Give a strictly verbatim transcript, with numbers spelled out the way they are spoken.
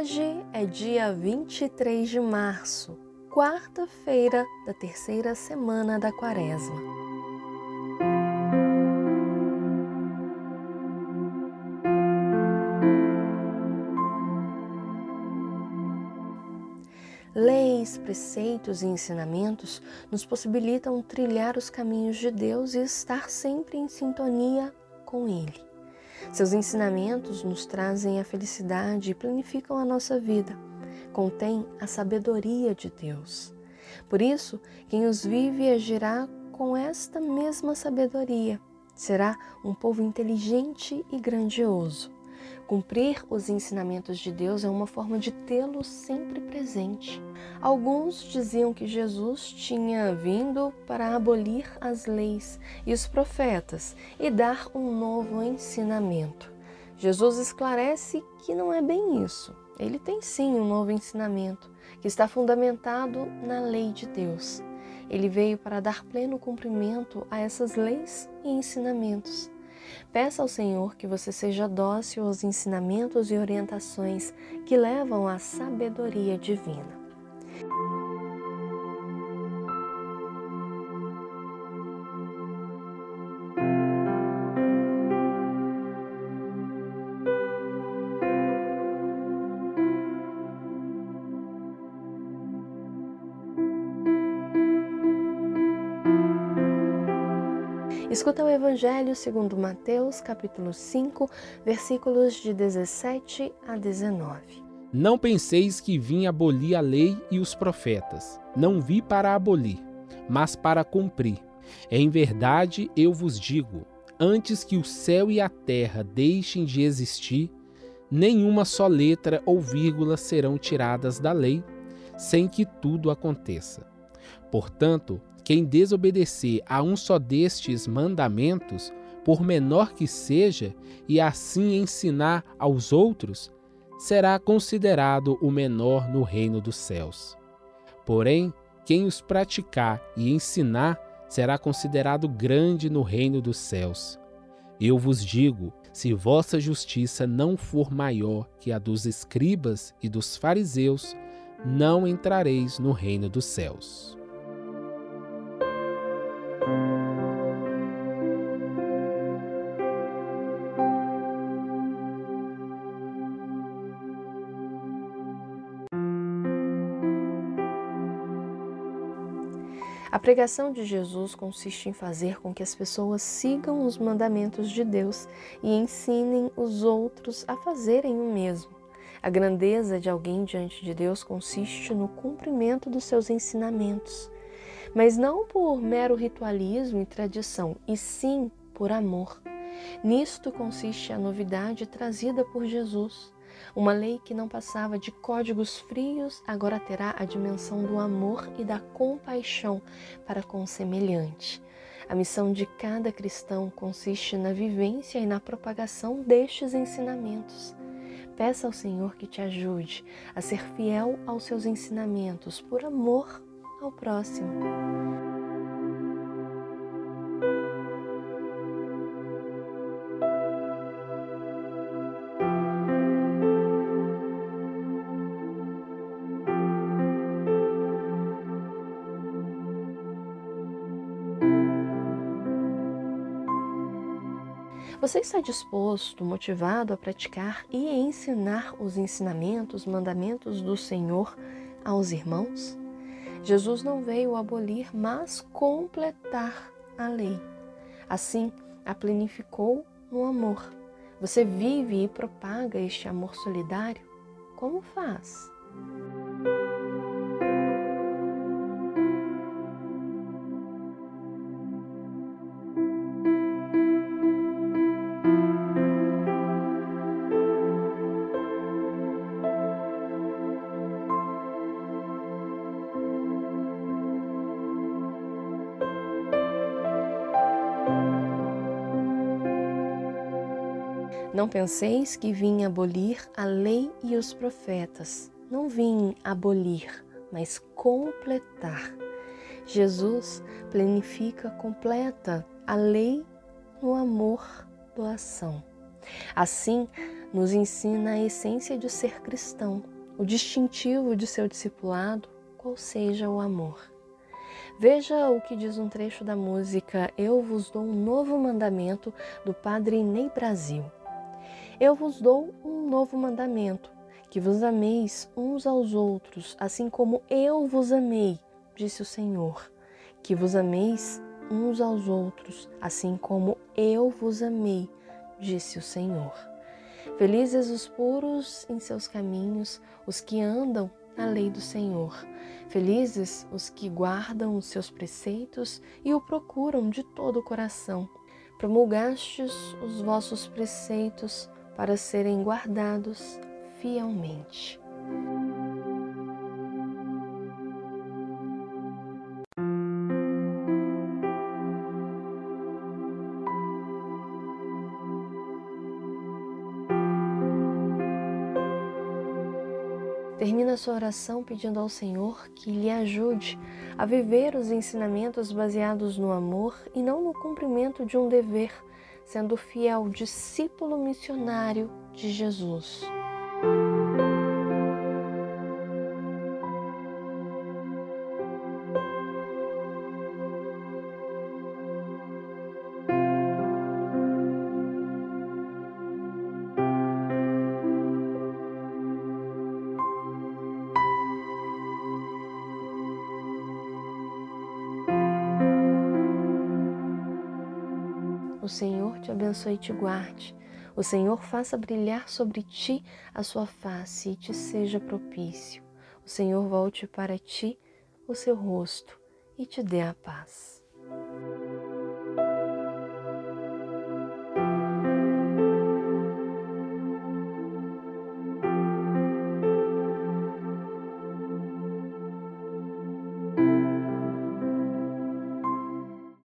Hoje é dia vinte e três de março, quarta-feira da terceira semana da Quaresma. Leis, preceitos e ensinamentos nos possibilitam trilhar os caminhos de Deus e estar sempre em sintonia com Ele. Seus ensinamentos nos trazem a felicidade e planificam a nossa vida. Contém a sabedoria de Deus. Por isso, quem os vive agirá com esta mesma sabedoria. Será um povo inteligente e grandioso. Cumprir os ensinamentos de Deus é uma forma de tê-lo sempre presente. Alguns diziam que Jesus tinha vindo para abolir as leis e os profetas e dar um novo ensinamento. Jesus esclarece que não é bem isso. Ele tem sim um novo ensinamento, que está fundamentado na lei de Deus. Ele veio para dar pleno cumprimento a essas leis e ensinamentos. Peça ao Senhor que você seja dócil aos ensinamentos e orientações que levam à sabedoria divina. Escuta o Evangelho segundo Mateus, capítulo cinco, versículos de dezessete a dezenove. Não penseis que vim abolir a lei e os profetas. Não vi para abolir, mas para cumprir. Em verdade, eu vos digo, antes que o céu e a terra deixem de existir, nenhuma só letra ou vírgula serão tiradas da lei, sem que tudo aconteça. Portanto, quem desobedecer a um só destes mandamentos, por menor que seja, e assim ensinar aos outros, será considerado o menor no reino dos céus. Porém, quem os praticar e ensinar, será considerado grande no reino dos céus. Eu vos digo, se vossa justiça não for maior que a dos escribas e dos fariseus, não entrareis no reino dos céus. A pregação de Jesus consiste em fazer com que as pessoas sigam os mandamentos de Deus e ensinem os outros a fazerem o mesmo. A grandeza de alguém diante de Deus consiste no cumprimento dos seus ensinamentos, mas não por mero ritualismo e tradição, e sim por amor. Nisto consiste a novidade trazida por Jesus. Uma lei que não passava de códigos frios, agora terá a dimensão do amor e da compaixão para com o semelhante. A missão de cada cristão consiste na vivência e na propagação destes ensinamentos. Peça ao Senhor que te ajude a ser fiel aos seus ensinamentos por amor ao próximo. Você está disposto, motivado a praticar e a ensinar os ensinamentos, mandamentos do Senhor aos irmãos? Jesus não veio abolir, mas completar a lei. Assim, a planificou no amor. Você vive e propaga este amor solidário? Como faz? Não penseis que vim abolir a lei e os profetas. Não vim abolir, mas completar. Jesus planifica, completa a lei no amor, doação. Assim, nos ensina a essência de ser cristão, o distintivo de seu discipulado, qual seja o amor. Veja o que diz um trecho da música Eu Vos Dou um Novo Mandamento, do Padre Ney Brasil. Eu vos dou um novo mandamento, que vos ameis uns aos outros, assim como eu vos amei, disse o Senhor. Que vos ameis uns aos outros, assim como eu vos amei, disse o Senhor. Felizes os puros em seus caminhos, os que andam na lei do Senhor. Felizes os que guardam os seus preceitos e o procuram de todo o coração. Promulgastes os vossos preceitos para serem guardados fielmente. Termina sua oração pedindo ao Senhor que lhe ajude a viver os ensinamentos baseados no amor e não no cumprimento de um dever, sendo fiel discípulo missionário de Jesus. O Senhor te abençoe e te guarde. O Senhor faça brilhar sobre ti a sua face e te seja propício. O Senhor volte para ti o seu rosto e te dê a paz.